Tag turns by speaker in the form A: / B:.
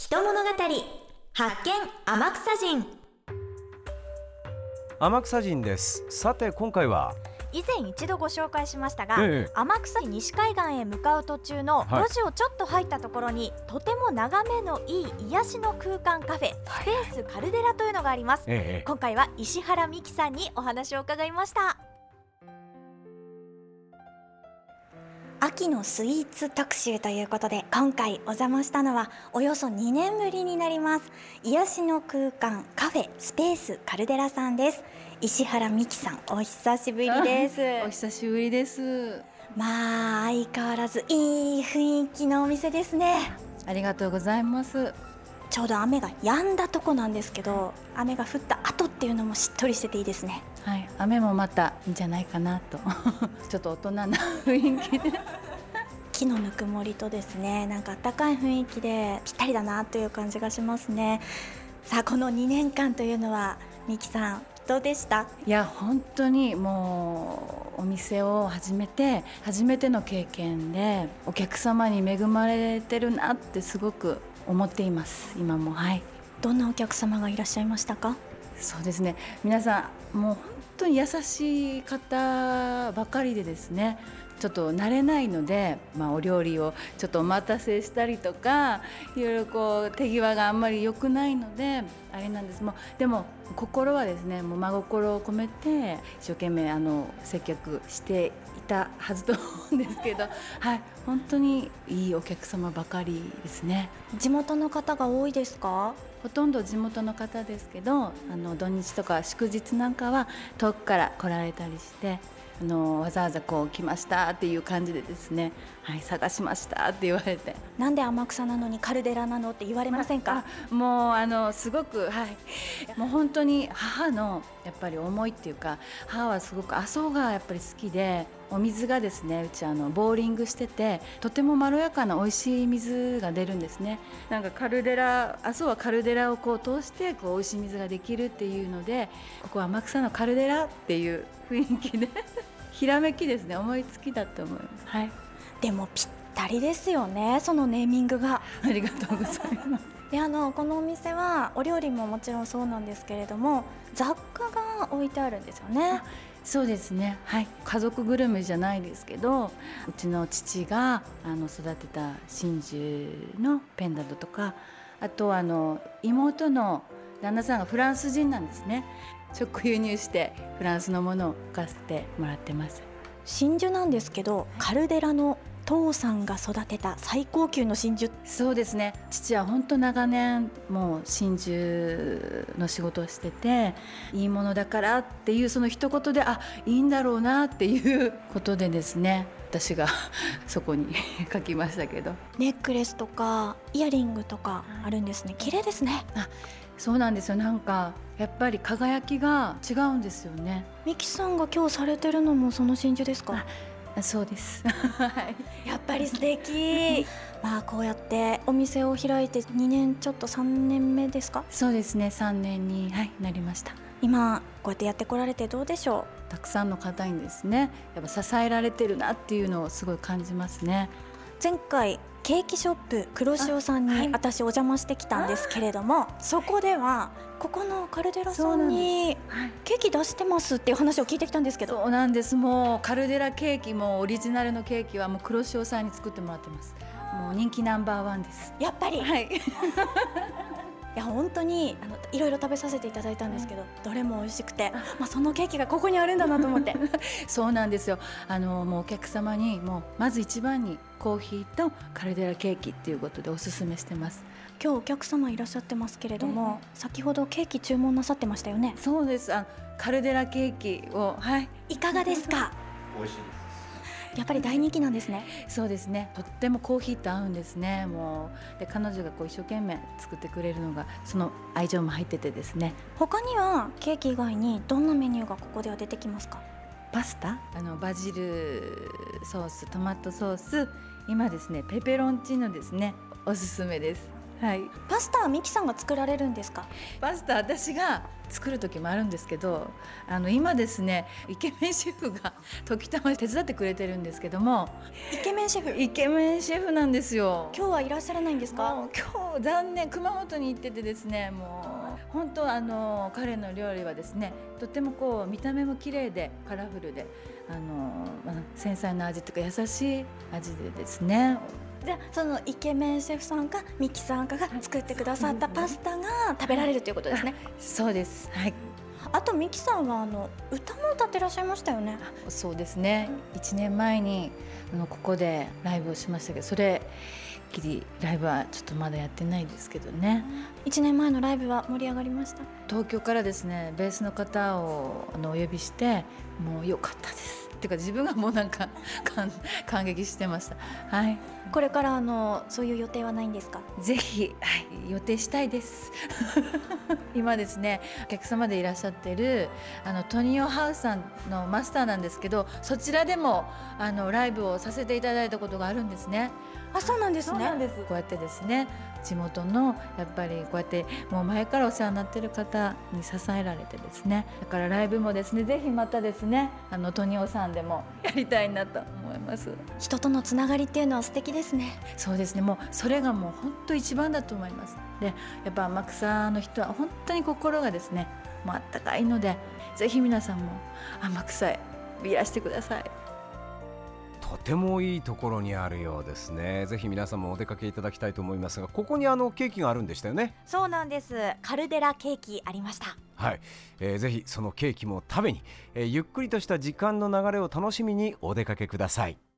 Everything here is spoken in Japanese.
A: 人物語発見天草人。
B: 天草人です。さて今回は
C: 以前一度ご紹介しましたが、
B: ええ
C: 天草西海岸へ向かう途中の
B: はい
C: 路地をちょっと入ったところに、とても眺めのいい癒しの空間カフェ、スペースカルデラというのがあります。今回は石原美希さんにお話を伺いました。
D: 秋のスイーツ特集ということで、今回お邪魔したのはおよそ2年ぶりになります。癒しの空間カフェスペースカルデラさんです。石原美希さん、お久しぶりです。
E: お久しぶりです。
D: まあ相変わらずいい雰囲気のお店ですね。
E: ありがとうございます。
D: ちょうど雨が止んだとこなんですけど、雨が降った後っていうのもしっとりしてていいですね。
E: はい、雨もまたいいんじゃないかなとちょっと大人な雰囲気で
D: 木のぬくもりとですね、なんか暖かい雰囲気でぴったりだなという感じがしますね。さあこの2年間というのは美希さんどうでした？
E: いや本当にもうお店を始めて初めての経験で、お客様に恵まれてるなってすごく思っています。今も。はい。
D: どんなお客様がいらっしゃいましたか？
E: そうですね、皆さんもう本当に優しい方ばかりでですね、ちょっと慣れないので、お料理をちょっとお待たせしたりとか、いろいろこう手際があんまり良くないのであれなんです。でも心はですね、もう真心を込めて一生懸命接客していたはずと思うんですけど、はい、本当にいいお客様ばかりですね。
D: 地元の方が多いですか？
E: ほとんど地元の方ですけど、土日とか祝日なんかは遠くから来られたりして、わざわざこう来ましたっていう感じでですね、はい、探しましたって言われて、
D: なんで天草なのにカルデラなのって言われませんか？
E: もうすごく、はい、もう本当に母のやっぱり思いっていうか、母はすごく阿蘇がやっぱり好きで、お水がですね、うちボーリングしてて、とてもまろやかな美味しい水が出るんですね。なんかカルデラ、阿蘇はカルデラをこう通してこう美味しい水ができるっていうので、ここは天草のカルデラっていう雰囲気でひらめきですね、思いつきだと思います。はい。
D: でもぴったりですよね、そのネーミングが。
E: ありがとうございます。
D: でこのお店はお料理ももちろんそうなんですけれども、雑貨が置いてあるんですよね。
E: そうですね、はい、家族ぐるみじゃないですけど、うちの父が育てた真珠のペンダントとか、あと妹の旦那さんがフランス人なんですね。直輸入してフランスのものを置かせてもらってます。
D: 真珠なんですけど、カルデラの父さんが育てた最高級の真珠。
E: そうですね、父は本当長年もう真珠の仕事をしてて、いいものだからっていうその一言で、いいんだろうなっていうことでですね、私がそこに書きましたけど。
D: ネックレスとかイヤリングとかあるんですね。綺麗ですね。
E: そうなんですよ。なんかやっぱり輝きが違うんですよね。
D: 美希さんが今日されてるのもその真珠ですか？
E: そうです
D: やっぱり素敵こうやってお店を開いて2年ちょっと3年目ですか？
E: そうですね、3年に、なりました。
D: 今こうやってやってこられてどうでしょ
E: たくさんの方にですね、やっぱ支えられてるなっていうのをすごい感じますね。
D: 前回ケーキショップ黒潮さんに私お邪魔してきたんですけれども、そこではここのカルデラさんにケーキ出してますっていう話を聞いてきたんですけど。
E: そうなんです。もうカルデラケーキもオリジナルのケーキはもう黒潮さんに作ってもらってます。もう人気ナンバー1です。
D: やっぱり、
E: はい、
D: いや本当にいろいろ食べさせていただいたんですけど、どれも美味しくて、そのケーキがここにあるんだなと思って
E: そうなんですよ。もうお客様にもうまず一番にコーヒーとカルデラケーキっていうことでおすすめしてます。
D: 今日お客様いらっしゃってますけれども、先ほどケーキ注文なさってましたよね？
E: そうです。カルデラケーキを、
D: いかがですか？
B: 美味しいです。
D: やっぱり大人気なんですね。
E: そうですね、とってもコーヒーと合うんですね。もうで彼女がこう一生懸命作ってくれるのが、その愛情も入っててですね。
D: 他にはケーキ以外にどんなメニューがここでは出てきますか？
E: パスタ、バジルソース、トマトソース、今ですねペペロンチーノですね、おすすめです。 はい、
D: パスタはミキさんが作られるんですか？
E: パスタ私が作る時もあるんですけど、今ですねイケメンシェフが時たま手伝ってくれてるんですけども。
D: イケメンシェフ？
E: イケメンシェフなんですよ。
D: 今日はいらっしゃらないんですか？
E: もう今日残念、熊本に行っててですね、もう本当彼の料理はですねとってもこう見た目も綺麗でカラフルで繊細な味というか優しい味でですね。
D: じゃあそのイケメンシェフさんかミキさんかが作ってくださったパスタが食べられるということですね。
E: そうです、はい。
D: あとミキさんは歌も歌ってらっしゃいましたよね。
E: そうですね、1年前にここでライブをしましたけど、それっきりライブはちょっとまだやってないですけどね。
D: 1年前のライブは盛り上がりました？
E: 東京からですねベースの方をお呼びしてもう良かったですっていうか、自分がもうなんか感激してました。はい。
D: これからそういう予定はないんですか？
E: ぜひ、はい、予定したいです今ですねお客様でいらっしゃってるトニオハウスさんのマスターなんですけど、そちらでもライブをさせていただいたことがあるんですね。
D: あ、そうなんですね。
E: そうなんです。こうやってですね地元のやっぱりこうやってもう前からお世話になっている方に支えられてですね、だからライブもですねぜひまたですねトニオさんでもやりたいなと思います。
D: 人とのつながりっていうのは素敵ですね。
E: そうですね、もうそれがもう本当一番だと思います。でやっぱ天草の人は本当に心がですねもうあったかいので、ぜひ皆さんも天草へいらしてください。
B: とてもいいところにあるようですね。ぜひ皆さんもお出かけいただきたいと思いますが、ここにケーキがあるんでしたよね。
C: そうなんです。カルデラケーキありました。
B: はい、ぜひそのケーキも食べに、ゆっくりとした時間の流れを楽しみにお出かけください。